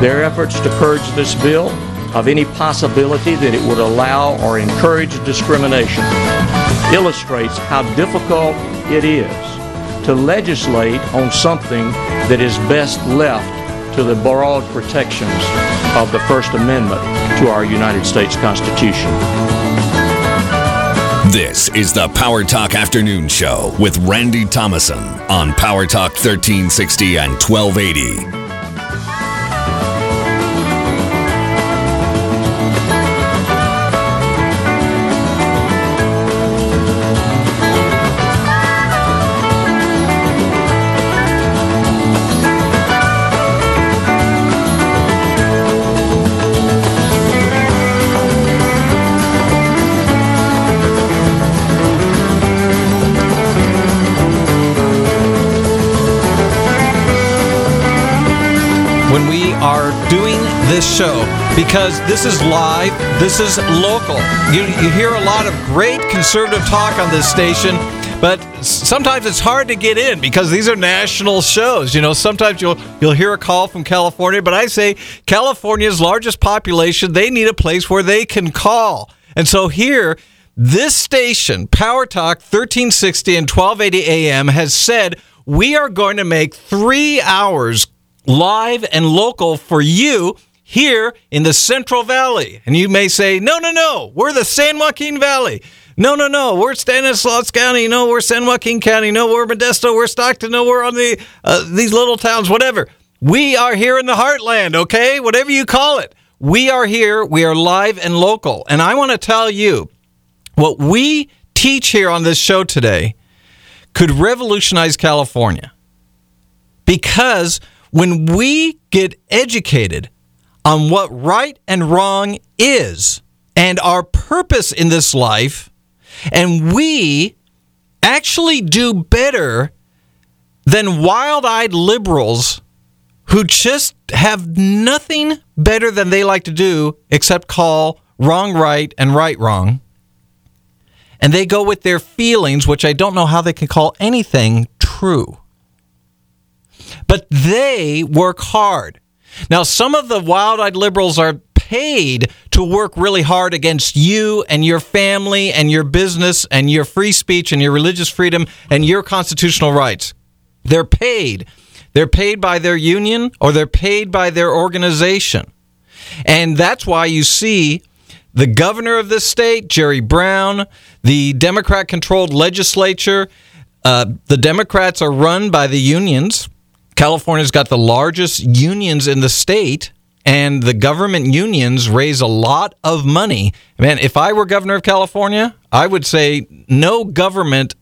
Their efforts to purge this bill of any possibility that it would allow or encourage discrimination illustrates how difficult it is to legislate on something that is best left to the broad protections of the First Amendment to our United States Constitution. This is the Power Talk Afternoon Show with Randy Thomason on Power Talk 1360 and 1280. When we are doing this show, because this is live, this is local. You hear a lot of great conservative talk on this station, but sometimes it's hard to get in because these are national shows. You know, sometimes you'll hear a call from California, but I say California's largest population, they need a place where they can call. And so here, this station, Power Talk 1360 and 1280 AM, has said we are going to make 3 hours live and local for you here in the Central Valley. And you may say, no, we're the San Joaquin Valley. No, we're Stanislaus County. No, we're San Joaquin County. No, we're Modesto. We're Stockton. No, we're on these little towns, whatever. We are here in the heartland, okay? Whatever you call it. We are here. We are live and local. And I want to tell you, what we teach here on this show today could revolutionize California. Because when we get educated on what right and wrong is and our purpose in this life, and we actually do better than wild-eyed liberals who just have nothing better than they like to do except call wrong right and right wrong, and they go with their feelings, which I don't know how they can call anything true. But they work hard. Now, some of the wild-eyed liberals are paid to work really hard against you and your family and your business and your free speech and your religious freedom and your constitutional rights. They're paid. They're paid by their union or they're paid by their organization. And that's why you see the governor of this state, Jerry Brown, the Democrat-controlled legislature, the Democrats are run by the unions. California's got the largest unions in the state, and the government unions raise a lot of money. Man, if I were governor of California, I would say no government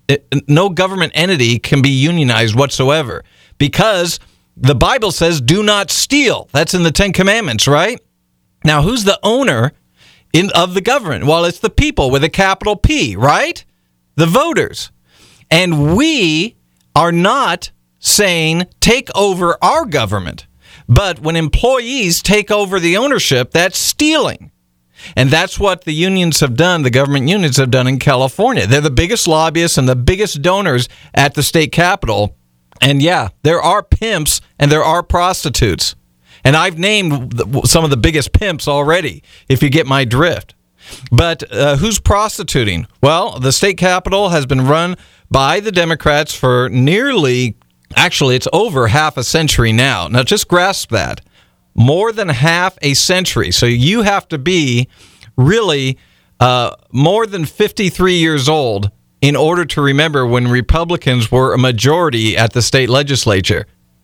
entity can be unionized whatsoever, because the Bible says do not steal. That's in the Ten Commandments, right? Now, who's the owner of the government? Well, it's the people with a capital P, right? The voters. And we are not saying take over our government. But when employees take over the ownership, that's stealing. And that's what the unions have done, the government unions have done in California. They're the biggest lobbyists and the biggest donors at the state capitol. And yeah, there are pimps and there are prostitutes. And I've named some of the biggest pimps already, if you get my drift. But who's prostituting? Well, the state capitol has been run by the Democrats for actually, it's over half a century now. Now, just grasp that. More than half a century. So you have to be really more than 53 years old in order to remember when Republicans were a majority at the state legislature.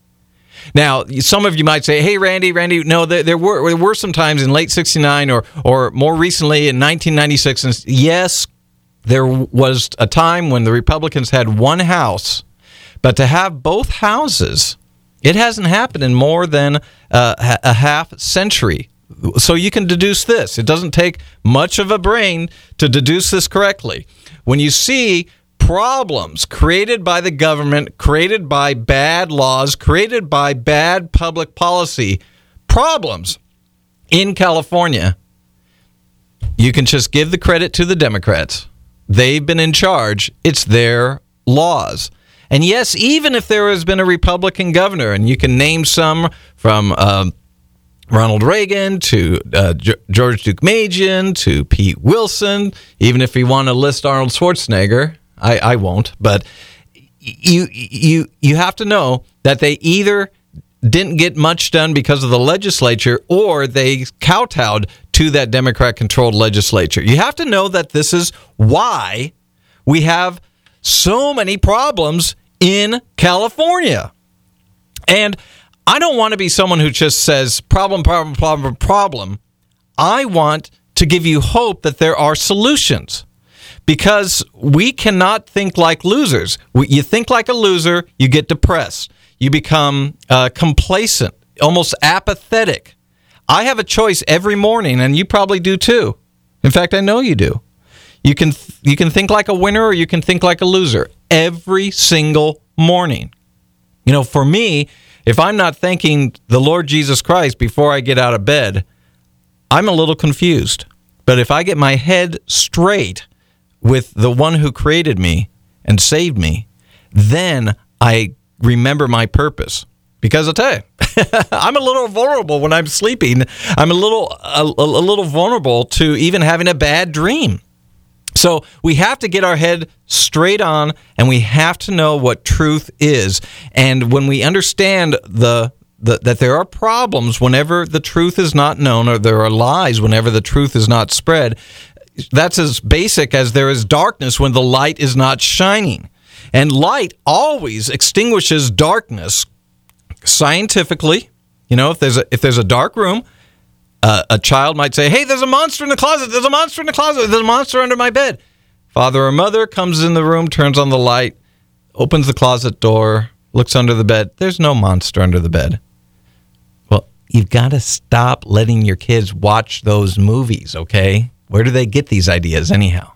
Now, some of you might say, hey, Randy, no, there were some times in late 69 or more recently in 1996. And yes, there was a time when the Republicans had one house. But to have both houses, it hasn't happened in more than a half century. So you can deduce this. It doesn't take much of a brain to deduce this correctly. When you see problems created by the government, created by bad laws, created by bad public policy, problems in California, you can just give the credit to the Democrats. They've been in charge. It's their laws. And yes, even if there has been a Republican governor, and you can name some from Ronald Reagan to George Deukmejian to Pete Wilson. Even if you want to list Arnold Schwarzenegger, I won't. But you have to know that they either didn't get much done because of the legislature, or they kowtowed to that Democrat-controlled legislature. You have to know that this is why we have so many problems in California. And I don't want to be someone who just says problem, problem, problem, problem. I want to give you hope that there are solutions, because we cannot think like losers. You think like a loser, you get depressed. You become complacent, almost apathetic. I have a choice every morning, and you probably do too. In fact, I know you do. You can think like a winner, or you can think like a loser every single morning. You know, for me, if I'm not thanking the Lord Jesus Christ before I get out of bed, I'm a little confused. But if I get my head straight with the one who created me and saved me, then I remember my purpose. Because I'll tell you, I'm a little vulnerable when I'm sleeping. I'm a little vulnerable to even having a bad dream. So we have to get our head straight on, and we have to know what truth is. And when we understand that there are problems whenever the truth is not known, or there are lies whenever the truth is not spread, that's as basic as there is darkness when the light is not shining. And light always extinguishes darkness scientifically. You know, if there's a dark room, a child might say, hey, there's a monster in the closet. There's a monster in the closet. There's a monster under my bed. Father or mother comes in the room, turns on the light, opens the closet door, looks under the bed. There's no monster under the bed. Well, you've got to stop letting your kids watch those movies, okay? Where do they get these ideas anyhow?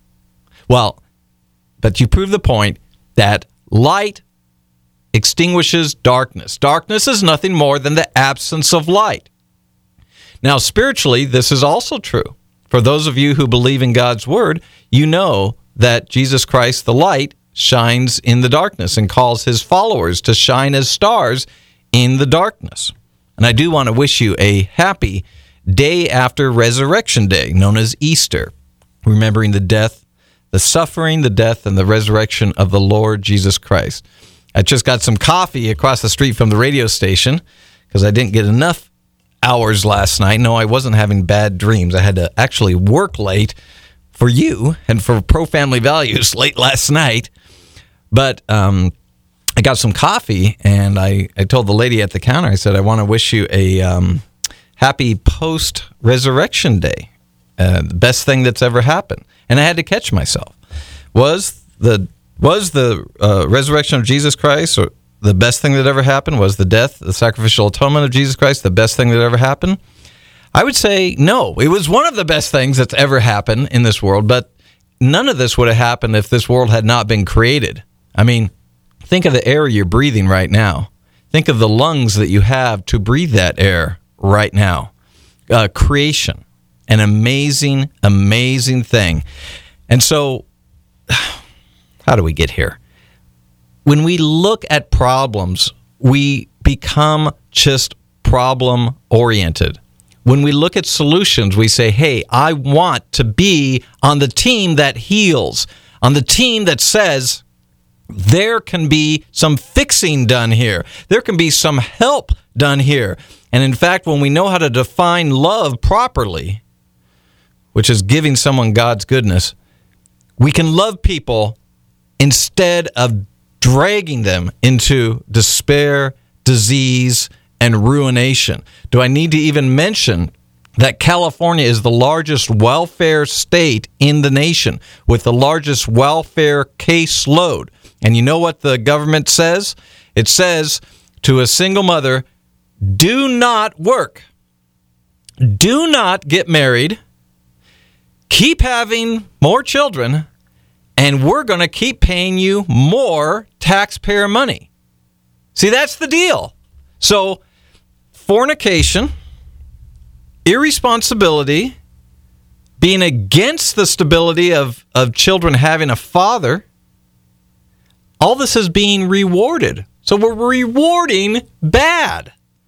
Well, but you prove the point that light extinguishes darkness. Darkness is nothing more than the absence of light. Now, spiritually, this is also true. For those of you who believe in God's word, you know that Jesus Christ, the light, shines in the darkness and calls his followers to shine as stars in the darkness. And I do want to wish you a happy day after Resurrection Day, known as Easter, remembering the death, the suffering, the death, and the resurrection of the Lord Jesus Christ. I just got some coffee across the street from the radio station because I didn't get enough hours last night. No, I wasn't having bad dreams. I had to actually work late for you and for Pro Family Values late last night. But I got some coffee, and I told the lady at the counter, I said, I want to wish you a happy post-resurrection day. The best thing that's ever happened. And I had to catch myself. Was the resurrection of Jesus Christ, or the best thing that ever happened? Was the death, the sacrificial atonement of Jesus Christ, the best thing that ever happened? I would say no. It was one of the best things that's ever happened in this world, but none of this would have happened if this world had not been created. I mean, think of the air you're breathing right now. Think of the lungs that you have to breathe that air right now. Creation, an amazing, amazing thing. And so, how do we get here? When we look at problems, we become just problem-oriented. When we look at solutions, we say, hey, I want to be on the team that heals, on the team that says there can be some fixing done here. There can be some help done here. And in fact, when we know how to define love properly, which is giving someone God's goodness, we can love people instead of dragging them into despair, disease, and ruination. Do I need to even mention that California is the largest welfare state in the nation with the largest welfare caseload? And you know what the government says? It says to a single mother, do not work. Do not get married. Keep having more children, and we're going to keep paying you more taxpayer money. See, that's the deal. So, fornication, irresponsibility, being against the stability of children having a father, all this is being rewarded. So we're rewarding bad.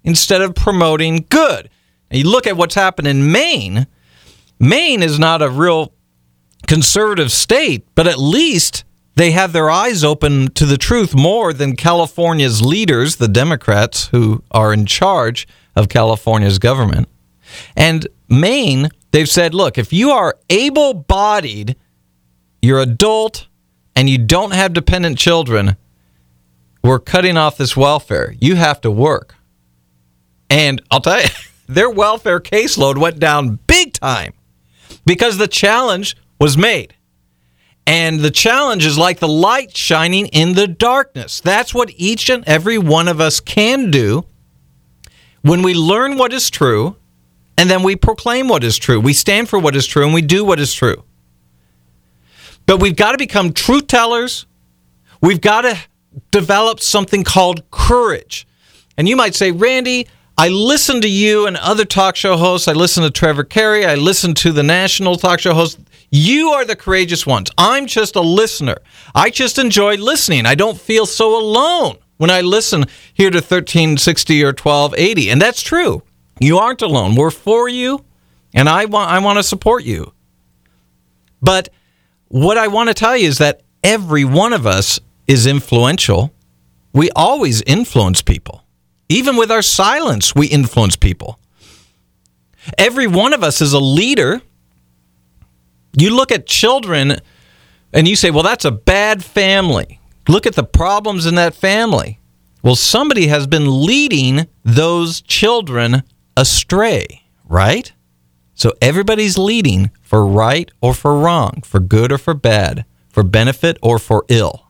instead of promoting good. And you look at what's happened in Maine. Maine is not a real conservative state, but at least they have their eyes open to the truth more than California's leaders, the Democrats who are in charge of California's government. And Maine, they've said, look, if you are able-bodied, you're adult, and you don't have dependent children, we're cutting off this welfare. You have to work. And I'll tell you, their welfare caseload went down big time because the challenge was made. And the challenge is like the light shining in the darkness. That's what each and every one of us can do when we learn what is true, and then we proclaim what is true. We stand for what is true, and we do what is true. But we've got to become truth tellers. We've got to develop something called courage. And you might say, Randy, I listen to you and other talk show hosts. I listen to Trevor Carey. I listen to the national talk show hosts. You are the courageous ones. I'm just a listener. I just enjoy listening. I don't feel so alone when I listen here to 1360 or 1280. And that's true. You aren't alone. We're for you, and I want to support you. But what I want to tell you is that every one of us is influential. We always influence people. Even with our silence, we influence people. Every one of us is a leader. You look at children and you say, well, that's a bad family. Look at the problems in that family. Well, somebody has been leading those children astray, right? So everybody's leading for right or for wrong, for good or for bad, for benefit or for ill.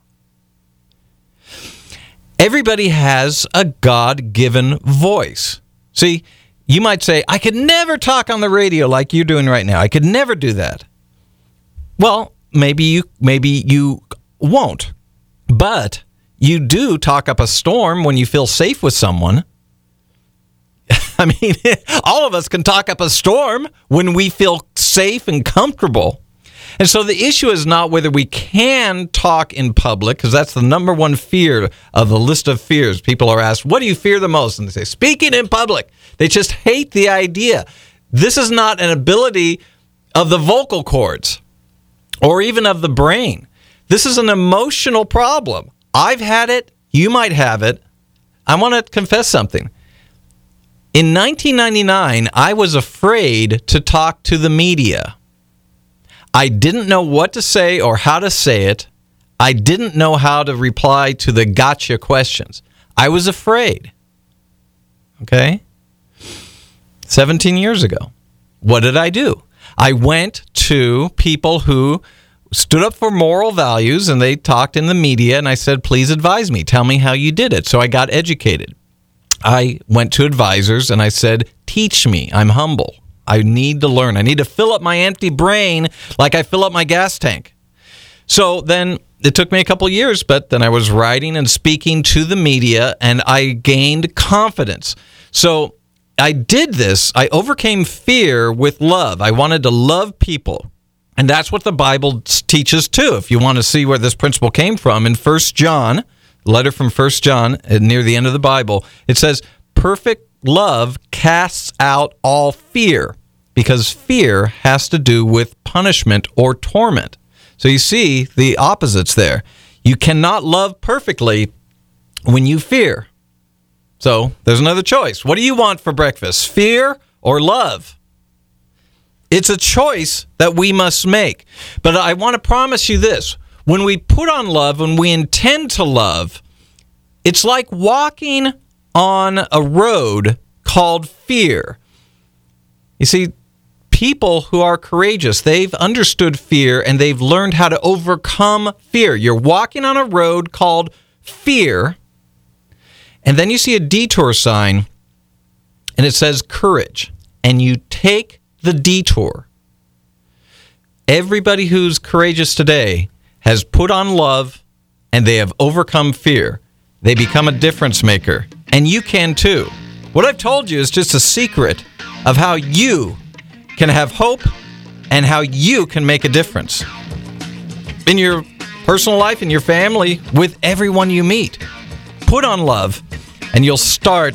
Everybody has a God-given voice. See, you might say, I could never talk on the radio like you're doing right now. I could never do that. Well, maybe you won't. But you do talk up a storm when you feel safe with someone. I mean, all of us can talk up a storm when we feel safe and comfortable. And so the issue is not whether we can talk in public, because that's the number one fear of the list of fears. People are asked, what do you fear the most? And they say, speaking in public. They just hate the idea. This is not an ability of the vocal cords or even of the brain. This is an emotional problem. I've had it. You might have it. I want to confess something. In 1999, I was afraid to talk to the media. I didn't know what to say or how to say it. I didn't know how to reply to the gotcha questions. I was afraid. Okay? 17 years ago. What did I do? I went to people who stood up for moral values, and they talked in the media, and I said, please advise me. Tell me how you did it. So I got educated. I went to advisors, and I said, teach me. I'm humble. I need to learn. I need to fill up my empty brain like I fill up my gas tank. So then it took me a couple years, but then I was writing and speaking to the media, and I gained confidence. So I did this. I overcame fear with love. I wanted to love people. And that's what the Bible teaches too. If you want to see where this principle came from, in 1 John, letter from 1 John, near the end of the Bible, it says, perfect love casts out all fear, because fear has to do with punishment or torment. So you see the opposites there. You cannot love perfectly when you fear. So there's another choice. What do you want for breakfast? Fear or love? It's a choice that we must make. But I want to promise you this. When we put on love, when we intend to love, it's like walking on a road called fear. You see, people who are courageous, they've understood fear and they've learned how to overcome fear. You're walking on a road called fear, and then you see a detour sign, and it says courage, and you take the detour. Everybody who's courageous today has put on love, and they have overcome fear. They become a difference maker, and you can too. What I've told you is just a secret of how you can have hope and how you can make a difference in your personal life, in your family, with everyone you meet. Put on love, and you'll start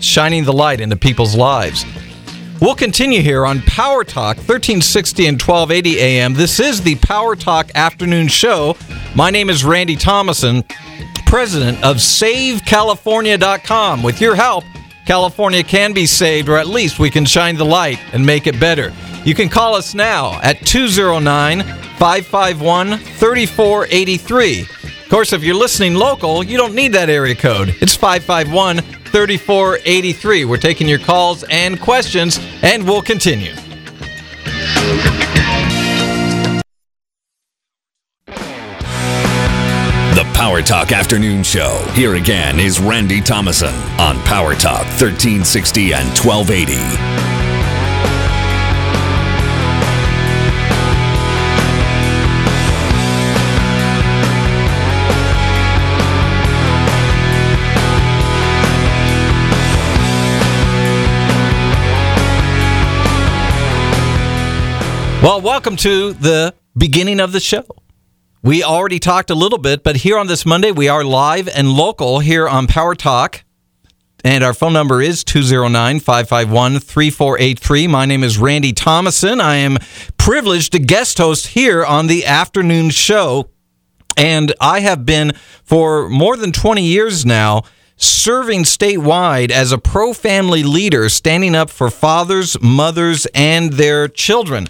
shining the light into people's lives. We'll continue here on Power Talk, 1360 and 1280 AM. This is the Power Talk Afternoon Show. My name is Randy Thomason, president of SaveCalifornia.com. With your help, California can be saved, or at least we can shine the light and make it better. You can call us now at 209-551-3483. Of course, if you're listening local, you don't need that area code. It's 551-3483. We're taking your calls and questions, and we'll continue. The Power Talk Afternoon Show. Here again is Randy Thomason on Power Talk 1360 and 1280. Well, welcome to the beginning of the show. We already talked a little bit, but here on this Monday, we are live and local here on Power Talk. And our phone number is 209-551-3483. My name is Randy Thomason. I am privileged to guest host here on the afternoon show. And I have been, for more than 20 years now, serving statewide as a pro-family leader, standing up for fathers, mothers, and their children.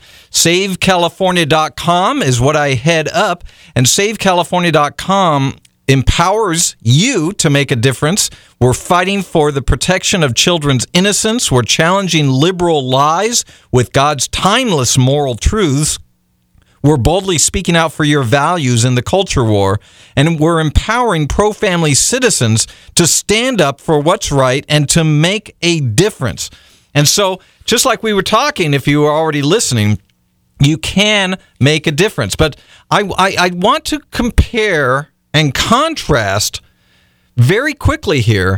SaveCalifornia.com is what I head up, and SaveCalifornia.com empowers you to make a difference. We're fighting for the protection of children's innocence. We're challenging liberal lies with God's timeless moral truths. We're boldly speaking out for your values in the culture war, and we're empowering pro-family citizens to stand up for what's right and to make a difference. And so, just like we were talking, if you were already listening, you can make a difference. But I want to compare and contrast very quickly here,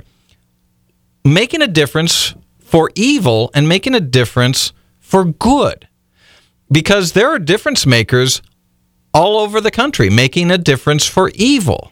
making a difference for evil and making a difference for good. Because there are difference makers all over the country making a difference for evil.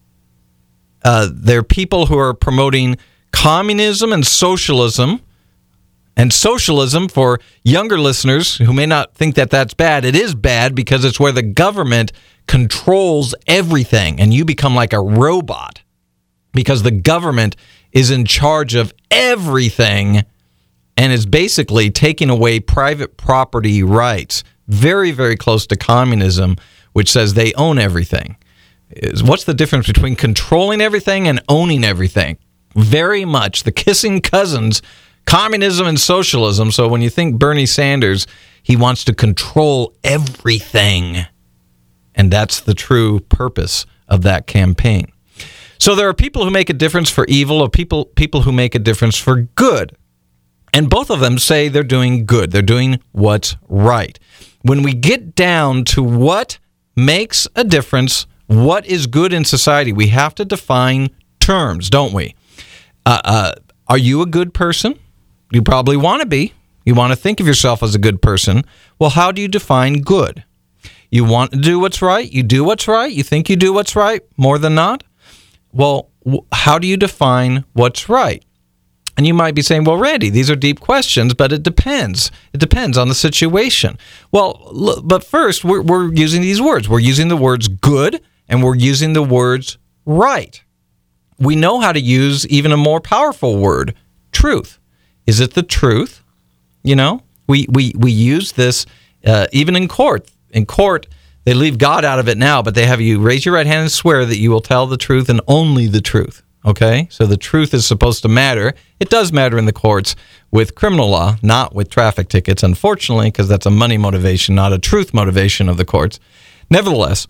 There are people who are promoting communism and socialism. And socialism, for younger listeners who may not think that that's bad, it is bad because it's where the government controls everything and you become like a robot because the government is in charge of everything and is basically taking away private property rights. Very, very close to communism, which says they own everything. What's the difference between controlling everything and owning everything? Very much the kissing cousins, communism and socialism. So when you think Bernie Sanders, he wants to control everything. And that's the true purpose of that campaign. So there are people who make a difference for evil, or people who make a difference for good. And both of them say they're doing good. They're doing what's right. When we get down to what makes a difference, what is good in society, we have to define terms, don't we? Are you a good person? You probably want to be. You want to think of yourself as a good person. Well, how do you define good? You want to do what's right? You do what's right? You think you do what's right more than not? Well, how do you define what's right? And you might be saying, well, Randy, these are deep questions, but it depends. It depends on the situation. Well, but first, we're using these words. We're using the words good, and we're using the words right. We know how to use even a more powerful word, truth. Is it the truth? You know, we use this even in court. In court, they leave God out of it now, but they have you raise your right hand and swear that you will tell the truth and only the truth. Okay, so the truth is supposed to matter. It does matter in the courts with criminal law, not with traffic tickets, unfortunately, because that's a money motivation, not a truth motivation of the courts. Nevertheless,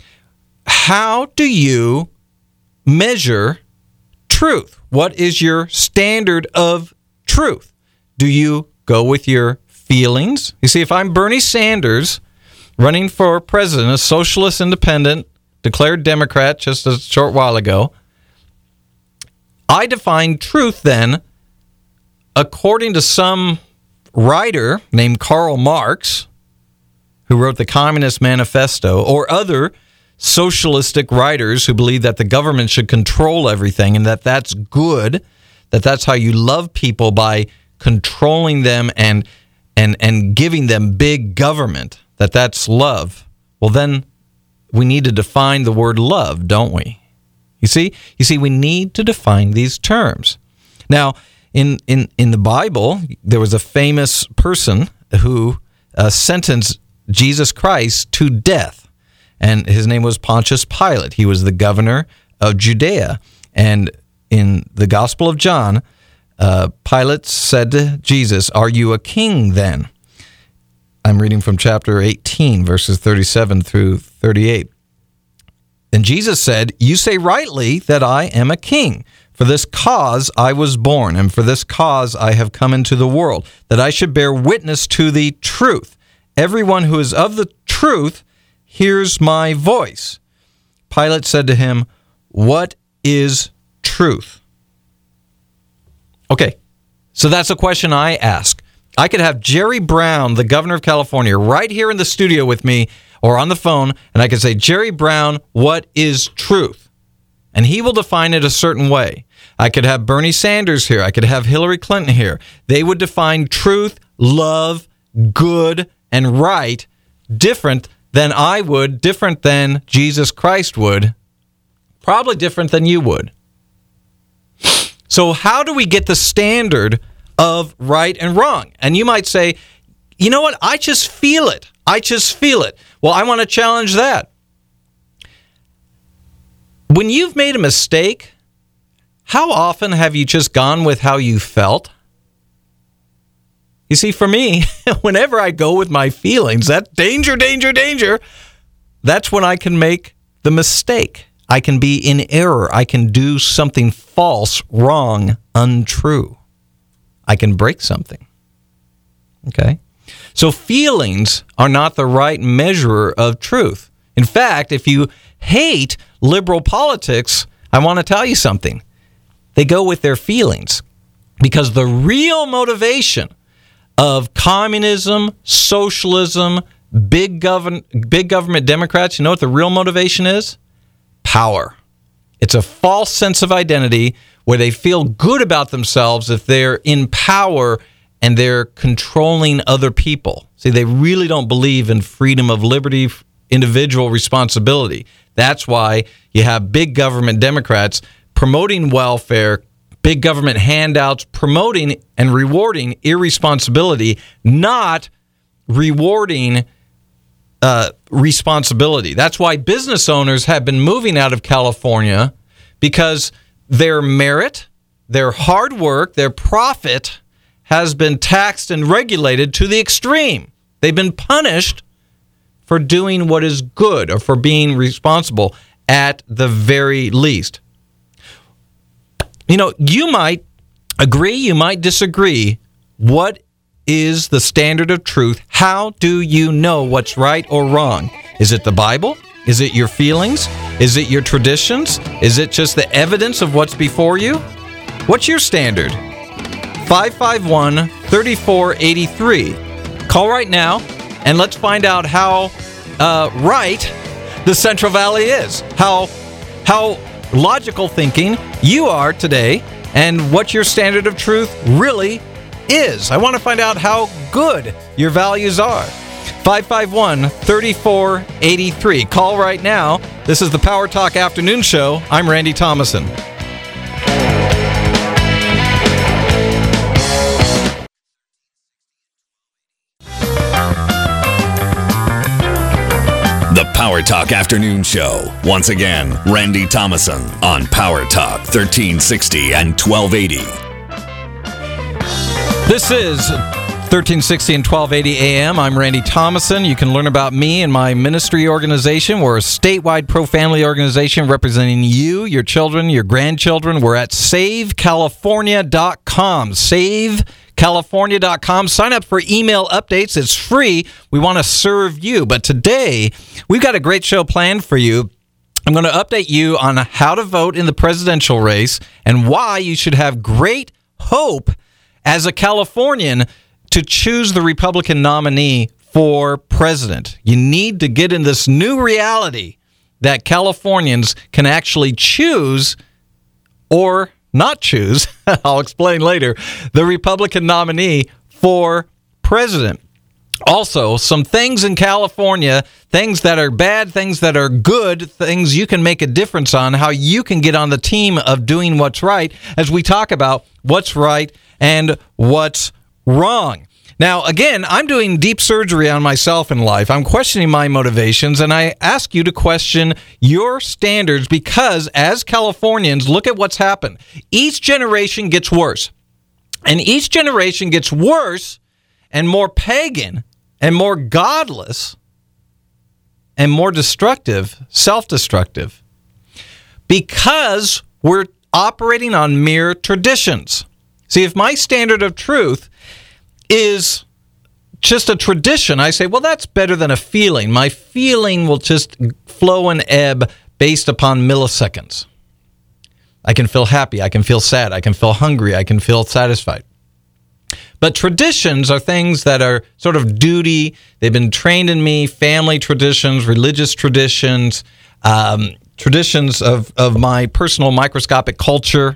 how do you measure truth? What is your standard of truth? Do you go with your feelings? You see, if I'm Bernie Sanders running for president, a socialist independent, declared Democrat just a short while ago, I define truth then, according to some writer named Karl Marx, who wrote the Communist Manifesto, or other socialistic writers who believe that the government should control everything and that that's good, that's how you love people, by controlling them and giving them big government, that's love, well, then we need to define the word love, don't we? You see, we need to define these terms. Now, in the Bible, there was a famous person who sentenced Jesus Christ to death, and his name was Pontius Pilate. He was the governor of Judea, and in the Gospel of John, Pilate said to Jesus, "Are you a king then?" I'm reading from chapter 18, verses 37 through 38. And Jesus said, "You say rightly that I am a king. For this cause I was born, and for this cause I have come into the world, that I should bear witness to the truth. Everyone who is of the truth hears my voice." Pilate said to him, "What is truth?" Okay, so that's a question I ask. I could have Jerry Brown, the governor of California, right here in the studio with me or on the phone, and I could say, "Jerry Brown, what is truth?" And he will define it a certain way. I could have Bernie Sanders here. I could have Hillary Clinton here. They would define truth, love, good, and right different than I would, different than Jesus Christ would, probably different than you would. So how do we get the standard of right and wrong? And you might say, you know what? I just feel it. I just feel it. Well, I want to challenge that. When you've made a mistake, how often have you just gone with how you felt? You see, for me, whenever I go with my feelings, that danger, that's when I can make the mistake. I can be in error. I can do something false, wrong, untrue. I can break something. Okay? So feelings are not the right measure of truth. In fact, if you hate liberal politics, I want to tell you something. They go with their feelings, because the real motivation of communism, socialism, big government Democrats, you know what the real motivation is? Power. It's a false sense of identity where they feel good about themselves if they're in power and they're controlling other people. See, they really don't believe in freedom of liberty, individual responsibility. That's why you have big government Democrats promoting welfare, big government handouts, promoting and rewarding irresponsibility, not rewarding responsibility. That's why business owners have been moving out of California, because their merit, their hard work, their profit has been taxed and regulated to the extreme. They've been punished for doing what is good, or for being responsible at the very least. You know, you might agree, you might disagree. What is the standard of truth? How do you know what's right or wrong? Is it the Bible? Is it your feelings? Is it your traditions? Is it just the evidence of what's before you? What's your standard? 551-3483. Call right now and let's find out how right the Central Valley is. How logical thinking you are today, and what your standard of truth really is. I want to find out how good your values are. 551-3483. Call right now. This is the Power Talk Afternoon Show. I'm Randy Thomason. The Power Talk Afternoon Show. Once again, Randy Thomason on Power Talk 1360 and 1280. This is 1360 and 1280 AM. I'm Randy Thomason. You can learn about me and my ministry organization. We're a statewide pro-family organization representing you, your children, your grandchildren. We're at SaveCalifornia.com. SaveCalifornia.com. Sign up for email updates. It's free. We want to serve you. But today, we've got a great show planned for you. I'm going to update you on how to vote in the presidential race and why you should have great hope as a Californian to choose the Republican nominee for president. You need to get in this new reality that Californians can actually choose or not choose, I'll explain later, the Republican nominee for president. Also, some things in California, things that are bad, things that are good, things you can make a difference on, how you can get on the team of doing what's right as we talk about what's right and what's wrong. Now, again, I'm doing deep surgery on myself in life. I'm questioning my motivations, and I ask you to question your standards because as Californians, look at what's happened. Each generation gets worse, and each generation gets worse and more pagan and more godless and more destructive, self-destructive, because we're operating on mere traditions. See, if my standard of truth is just a tradition, I say, well, that's better than a feeling. My feeling will just flow and ebb based upon milliseconds. I can feel happy, I can feel sad, I can feel hungry, I can feel satisfied. But traditions are things that are sort of duty. They've been trained in me, family traditions, religious traditions, traditions of my personal microscopic culture.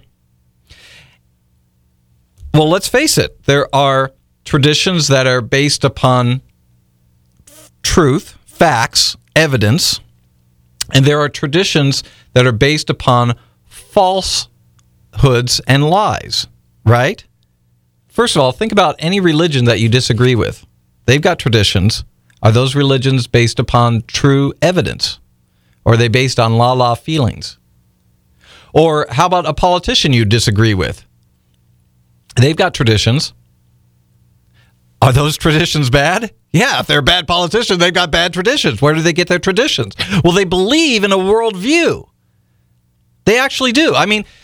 Well, let's face it. There are traditions that are based upon truth, facts, evidence, and there are traditions that are based upon falsehoods and lies, right? First of all, think about any religion that you disagree with. They've got traditions. Are those religions based upon true evidence? Or are they based on la-la feelings? Or how about a politician you disagree with? They've got traditions. Are those traditions bad? Yeah, if they're a bad politician, they've got bad traditions. Where do they get their traditions? Well, they believe in a worldview. They actually do. I mean,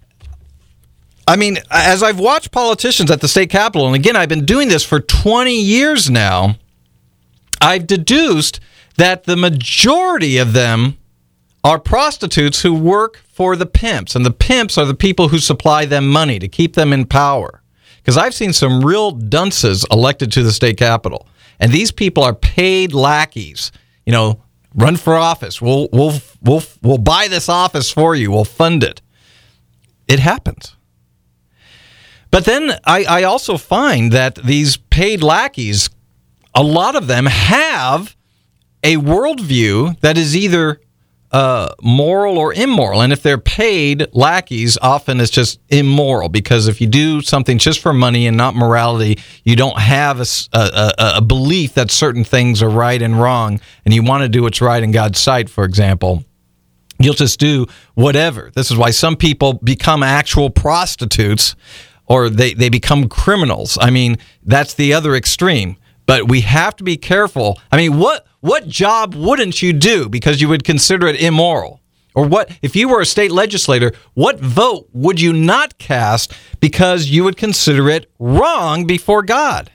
as I've watched politicians at the state capitol, and again, I've been doing this for 20 years now, I've deduced that the majority of them are prostitutes who work for the pimps, and the pimps are the people who supply them money to keep them in power. Because I've seen some real dunces elected to the state capitol, and these people are paid lackeys. You know, run for office. We'll buy this office for you. We'll fund it. It happens. But then I also find that these paid lackeys, a lot of them have a worldview that is either moral or immoral. And if they're paid lackeys, often it's just immoral, because if you do something just for money and not morality, you don't have a belief that certain things are right and wrong, and you want to do what's right in God's sight, for example. You'll just do whatever. This is why some people become actual prostitutes, or they become criminals. I mean, that's the other extreme. But we have to be careful. I mean, what job wouldn't you do because you would consider it immoral? Or what if you were a state legislator, what vote would you not cast because you would consider it wrong before God?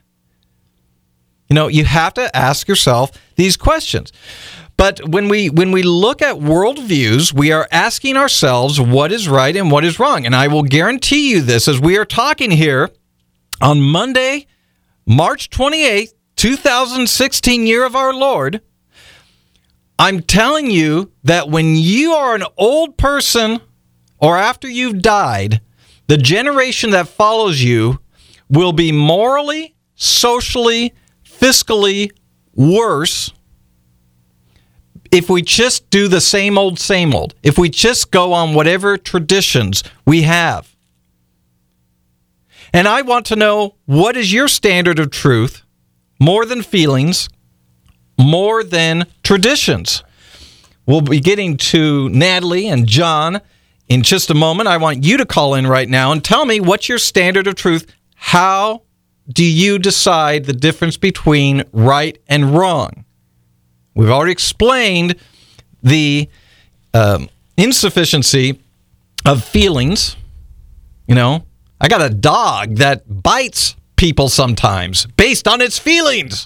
You know, you have to ask yourself these questions. But when we look at worldviews, we are asking ourselves what is right and what is wrong. And I will guarantee you this, as we are talking here on Monday, March 28th, 2016, year of our Lord, I'm telling you that when you are an old person or after you've died, the generation that follows you will be morally, socially, fiscally worse if we just do the same old, if we just go on whatever traditions we have. And I want to know, what is your standard of truth, more than feelings, more than traditions? We'll be getting to Natalie and John in just a moment. I want you to call in right now and tell me what's your standard of truth. How do you decide the difference between right and wrong? We've already explained the insufficiency of feelings. You know, I got a dog that bites people sometimes based on its feelings.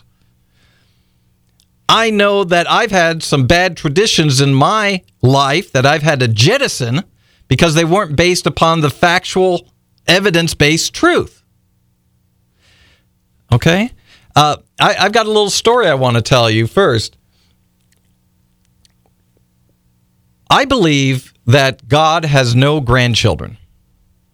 I know that I've had some bad traditions in my life that I've had to jettison because they weren't based upon the factual, evidence-based truth. Okay? I've got a little story I want to tell you first. I believe that God has no grandchildren.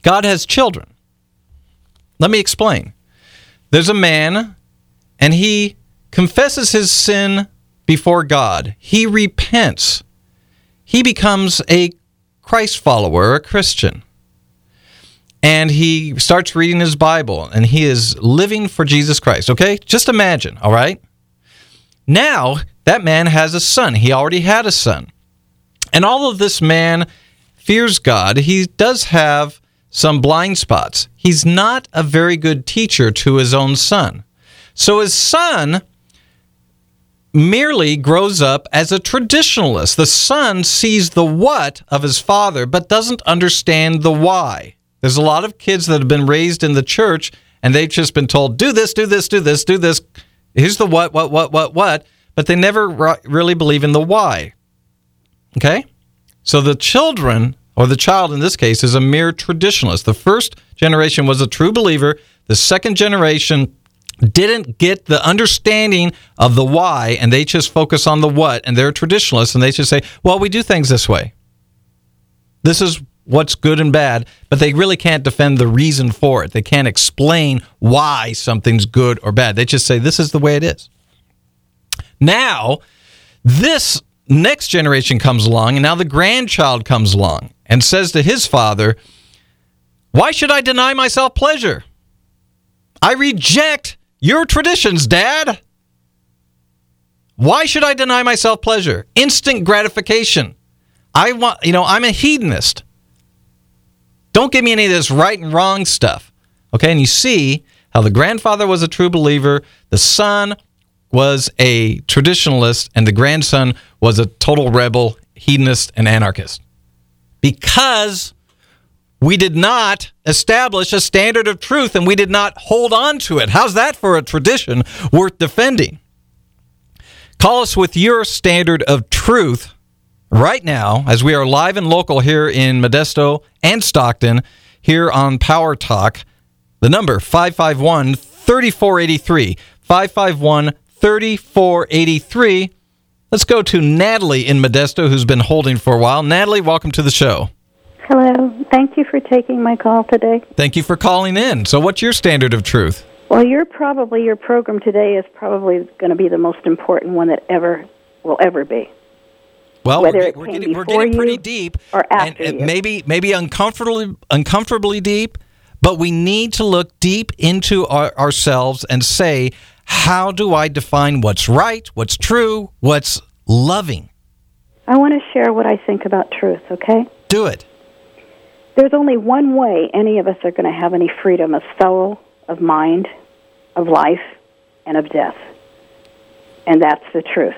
God has children. Let me explain. There's a man, and he confesses his sin before God. He repents. He becomes a Christ follower, a Christian. And he starts reading his Bible, and he is living for Jesus Christ, okay? Just imagine, all right? Now, that man has a son. He already had a son. And although this man fears God, he does have some blind spots. He's not a very good teacher to his own son. So his son merely grows up as a traditionalist. The son sees the what of his father, but doesn't understand the why. There's a lot of kids that have been raised in the church, and they've just been told, do this, do this, do this, do this. Here's the what, but they never really believe in the why. Okay? So the children, or the child in this case, is a mere traditionalist. The first generation was a true believer. The second generation didn't get the understanding of the why, and they just focus on the what, and they're traditionalists, and they just say, well, we do things this way. This is what's good and bad, but they really can't defend the reason for it. They can't explain why something's good or bad. They just say, this is the way it is. Now, this next generation comes along, and now the grandchild comes along and says to his father, why should I deny myself pleasure? I reject your traditions, Dad. Why should I deny myself pleasure? Instant gratification. I'm a hedonist. Don't give me any of this right and wrong stuff. Okay, and you see how the grandfather was a true believer, the son was a traditionalist, and the grandson was a total rebel, hedonist, and anarchist. Because we did not establish a standard of truth, and we did not hold on to it. How's that for a tradition worth defending? Call us with your standard of truth right now, as we are live and local here in Modesto and Stockton, here on Power Talk. The number, 551-3483. 551-3483. Let's go to Natalie in Modesto, who's been holding for a while. Natalie, welcome to the show. Hello. Thank you for taking my call today. Thank you for calling in. So what's your standard of truth? Well, your program today is probably going to be the most important one that will ever be. Well, we're getting pretty deep, or after and you. maybe uncomfortably deep, but we need to look deep into ourselves and say, how do I define what's right, what's true, what's loving? I want to share what I think about truth, okay? Do it. There's only one way any of us are going to have any freedom of soul, of mind, of life, and of death. And that's the truth.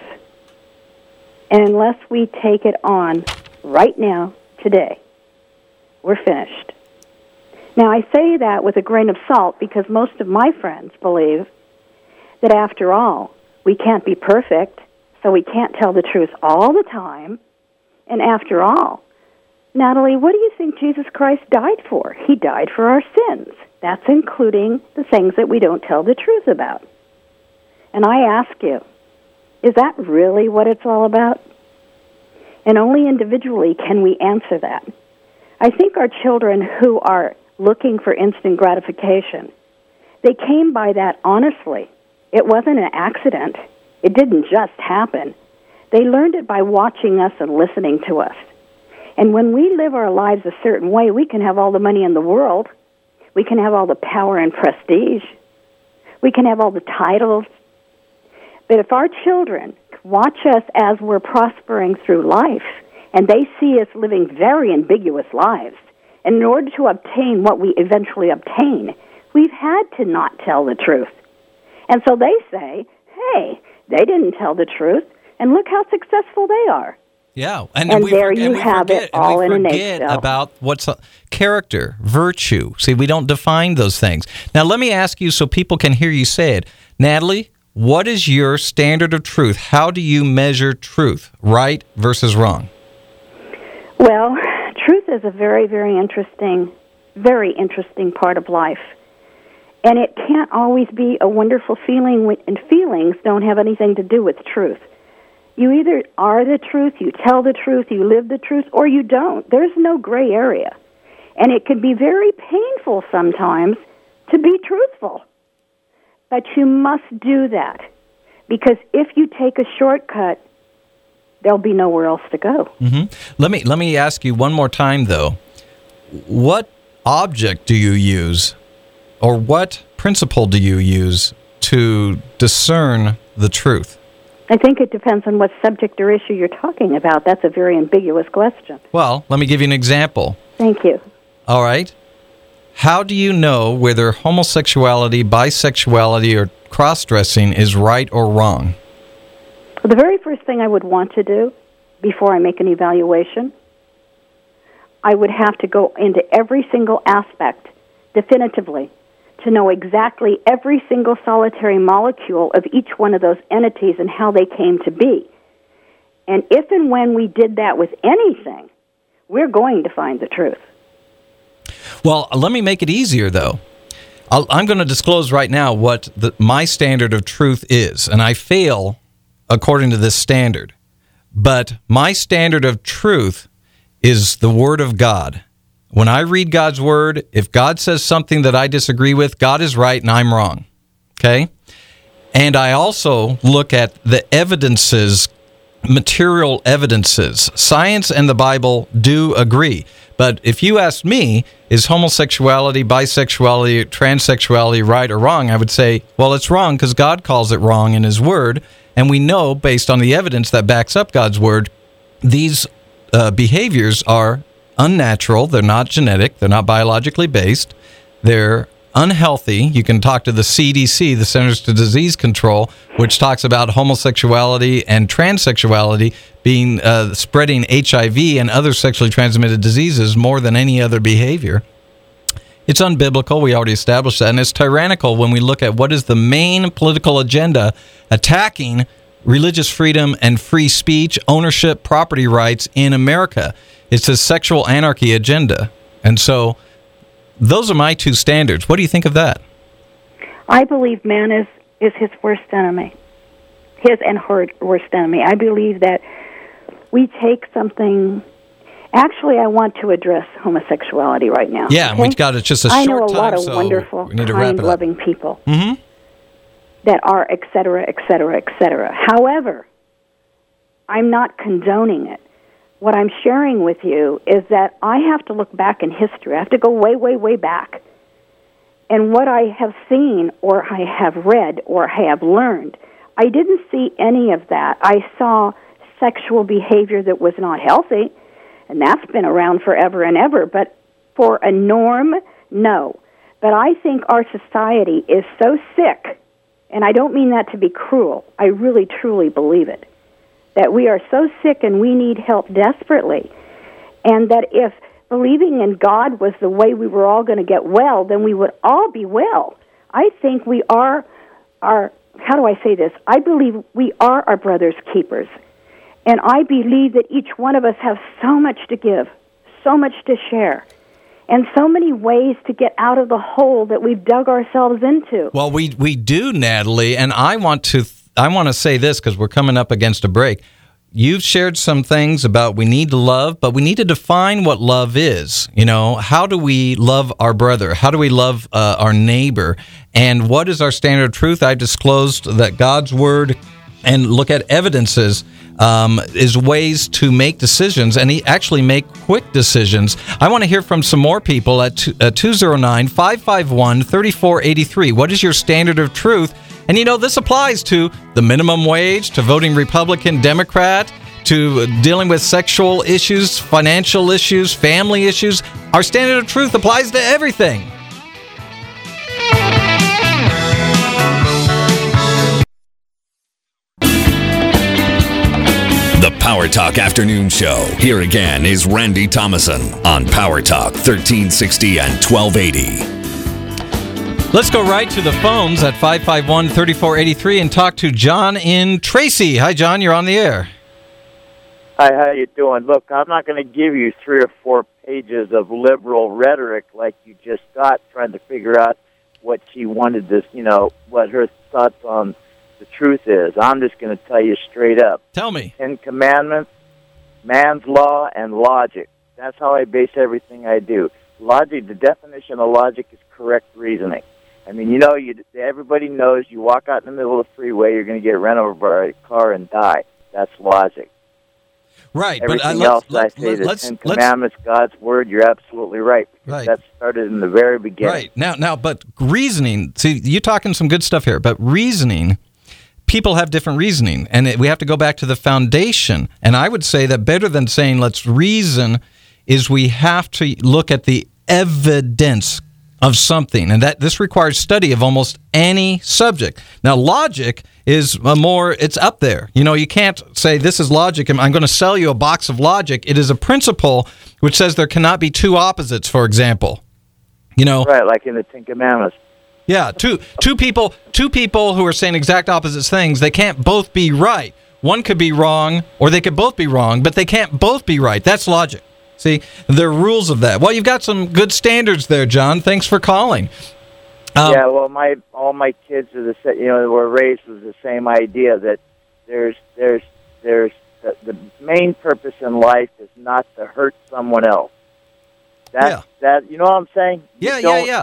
And unless we take it on right now, today, we're finished. Now, I say that with a grain of salt because most of my friends believe that after all, we can't be perfect, so we can't tell the truth all the time. And after all, Natalie, what do you think Jesus Christ died for? He died for our sins. That's including the things that we don't tell the truth about. And I ask you, is that really what it's all about? And only individually can we answer that. I think our children who are looking for instant gratification, they came by that honestly. It wasn't an accident. It didn't just happen. They learned it by watching us and listening to us. And when we live our lives a certain way, we can have all the money in the world. We can have all the power and prestige. We can have all the titles. But if our children watch us as we're prospering through life, and they see us living very ambiguous lives, and in order to obtain what we eventually obtain, we've had to not tell the truth. And so they say, hey, they didn't tell the truth, and look how successful they are. Yeah, and there you have it, all in a nutshell. We forget about what's character, virtue. See, we don't define those things. Now, let me ask you so people can hear you say it. Natalie, what is your standard of truth? How do you measure truth, right versus wrong? Well, truth is a very, very interesting part of life. And it can't always be a wonderful feeling, and feelings don't have anything to do with truth. You either are the truth, you tell the truth, you live the truth, or you don't. There's no gray area. And it can be very painful sometimes to be truthful. But you must do that, because if you take a shortcut, there'll be nowhere else to go. Mm-hmm. Let me ask you one more time, though. What object do you use, or what principle do you use to discern the truth? I think it depends on what subject or issue you're talking about. That's a very ambiguous question. Well, let me give you an example. Thank you. All right. How do you know whether homosexuality, bisexuality, or cross-dressing is right or wrong? Well, the very first thing I would want to do before I make an evaluation, I would have to go into every single aspect definitively to know exactly every single solitary molecule of each one of those entities and how they came to be. And if and when we did that with anything, we're going to find the truth. Well, let me make it easier, though. I'm going to disclose right now what my standard of truth is, and I fail according to this standard. But my standard of truth is the Word of God. When I read God's Word, if God says something that I disagree with, God is right and I'm wrong. Okay? And I also look at the evidences, material evidences. Science and the Bible do agree. But if you asked me, is homosexuality, bisexuality, transsexuality right or wrong, I would say, well, it's wrong because God calls it wrong in His Word. And we know, based on the evidence that backs up God's Word, these behaviors are unnatural. They're not genetic. They're not biologically based. They're unhealthy. You can talk to the CDC, the Centers for Disease Control, which talks about homosexuality and transsexuality being spreading HIV and other sexually transmitted diseases more than any other behavior. It's unbiblical. We already established that. And it's tyrannical when we look at what is the main political agenda attacking religious freedom and free speech, ownership, property rights in America. It's a sexual anarchy agenda. And so those are my two standards. What do you think of that? I believe man is his worst enemy, his and her worst enemy. I believe that we take something... Actually, I want to address homosexuality right now. Yeah, okay? we've got it just a short time, I know a lot of so wonderful, we need to wrap it up. kind-loving people Mm-hmm. that are et cetera, et cetera, et cetera. However, I'm not condoning it. What I'm sharing with you is that I have to look back in history. I have to go way, way, way back. And what I have seen or I have read or have learned, I didn't see any of that. I saw sexual behavior that was not healthy, and that's been around forever and ever. But for a norm, no. But I think our society is so sick, and I don't mean that to be cruel. I really, truly believe it, that we are so sick and we need help desperately. And that if believing in God was the way we were all going to get well, then we would all be well. I think we are how do I say this? I believe we are our brother's keepers. And I believe that each one of us has so much to give, so much to share, and so many ways to get out of the hole that we've dug ourselves into. Well, we do, Natalie, and I want to say this because we're coming up against a break. You've shared some things about we need to love, but we need to define what love is. You know, how do we love our brother? How do we love our neighbor? And what is our standard of truth? I disclosed that God's Word and look at evidences is ways to make decisions and actually make quick decisions. I want to hear from some more people at 209-551-3483. What is your standard of truth? And, you know, this applies to the minimum wage, to voting Republican, Democrat, to dealing with sexual issues, financial issues, family issues. Our standard of truth applies to everything. The Power Talk Afternoon Show. Here again is Randy Thomason on Power Talk 1360 and 1280. Let's go right to the phones at 551-3483 and talk to John in Tracy. Hi, John. You're on the air. Hi, how you doing? Look, I'm not going to give you 3 or 4 pages of liberal rhetoric like you just got, trying to figure out what she wanted to, what her thoughts on the truth is. I'm just going to tell you straight up. Tell me. 10 Commandments, man's law, and logic. That's how I base everything I do. Logic, the definition of logic is correct reasoning. I mean, everybody knows you walk out in the middle of the freeway, you're going to get run over by a car and die. That's logic. Right. Everything else, I say, the Ten Commandments, God's Word, you're absolutely right. Right. That started in the very beginning. Right. Now, but reasoning, see, you're talking some good stuff here, but reasoning, people have different reasoning, and we have to go back to the foundation. And I would say that better than saying let's reason is we have to look at the evidence of something, and that this requires study of almost any subject. Now, logic is it's up there. You can't say this is logic, and I'm going to sell you a box of logic. It is a principle which says there cannot be two opposites, for example. Right, like in the Ten Commandments. Yeah, two people who are saying exact opposite things, they can't both be right. One could be wrong, or they could both be wrong, but they can't both be right. That's logic. See, there are rules of that. Well, you've got some good standards there, John. Thanks for calling. Yeah, well, all my kids are were raised with the same idea that there's the main purpose in life is not to hurt someone else. That you know what I'm saying? Yeah.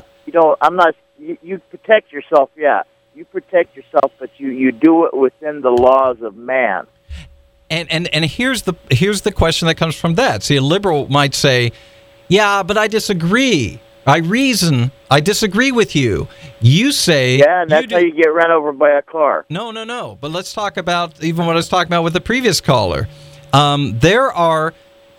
You protect yourself. Yeah, you protect yourself, but you do it within the laws of man. And here's the question that comes from that. See, a liberal might say, "Yeah, but I disagree. I reason. I disagree with you." You say, "Yeah, and that's how you get run over by a car." No. But let's talk about even what I was talking about with the previous caller. There are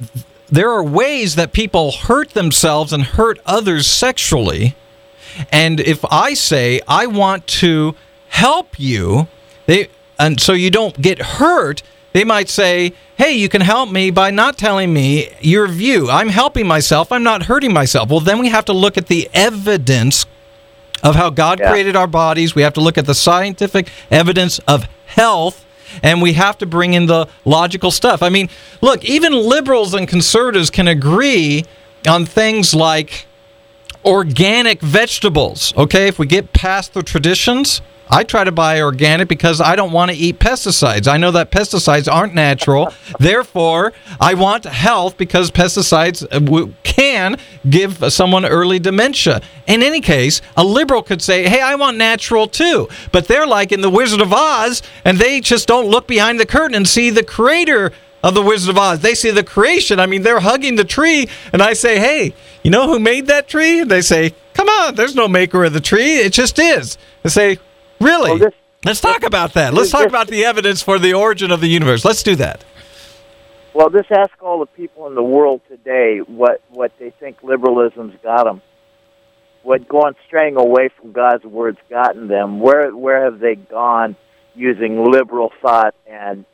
ways that people hurt themselves and hurt others sexually. And if I say I want to help you, and so you don't get hurt. They might say, hey, you can help me by not telling me your view. I'm helping myself. I'm not hurting myself. Well, then we have to look at the evidence of how God created our bodies. We have to look at the scientific evidence of health, and we have to bring in the logical stuff. I mean, look, even liberals and conservatives can agree on things like organic vegetables, okay? If we get past the traditions, I try to buy organic because I don't want to eat pesticides. I know that pesticides aren't natural. Therefore, I want health because pesticides can give someone early dementia. In any case, a liberal could say, hey, I want natural too. But they're like in The Wizard of Oz, and they just don't look behind the curtain and see the creator of The Wizard of Oz. They see the creation. I mean, they're hugging the tree, and I say, hey, you know who made that tree? And they say, come on, there's no maker of the tree. It just is. They say, really? Well, let's talk about that. Let's talk about the evidence for the origin of the universe. Let's do that. Well, just ask all the people in the world today what they think liberalism's got them. What straying away from God's word's gotten them. Where have they gone using liberal thought and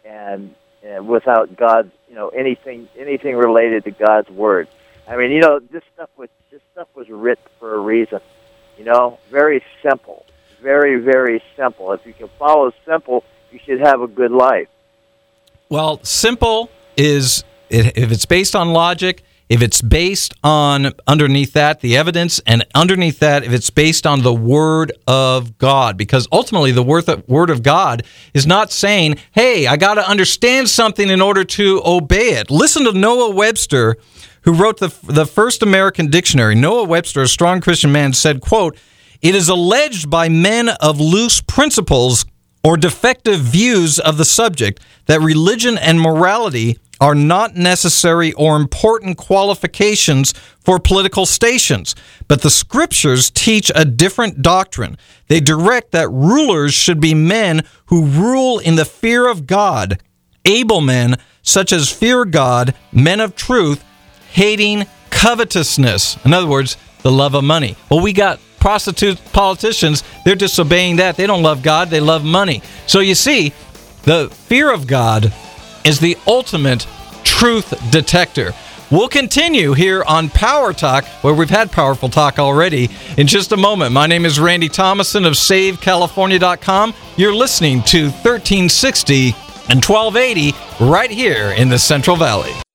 without God's anything related to God's word? I mean, this stuff was written for a reason. Very simple. Very, very simple. If you can follow simple, you should have a good life. Well, simple is, if it's based on logic, if it's based on, underneath that, the evidence, and underneath that, if it's based on the Word of God. Because ultimately, the Word of God is not saying, hey, I got to understand something in order to obey it. Listen to Noah Webster, who wrote the first American dictionary. Noah Webster, a strong Christian man, said, quote, "It is alleged by men of loose principles or defective views of the subject that religion and morality are not necessary or important qualifications for political stations. But the Scriptures teach a different doctrine. They direct that rulers should be men who rule in the fear of God, able men such as fear God, men of truth, hating covetousness." In other words, the love of money. Well, we got prostitute politicians. They're disobeying that. They don't love God. They love money. So you see, the fear of God is the ultimate truth detector. We'll continue here on Power Talk, where we've had powerful talk already, in just a moment. My name is Randy Thomason of SaveCalifornia.com. You're listening to 1360 and 1280 right here in the Central Valley.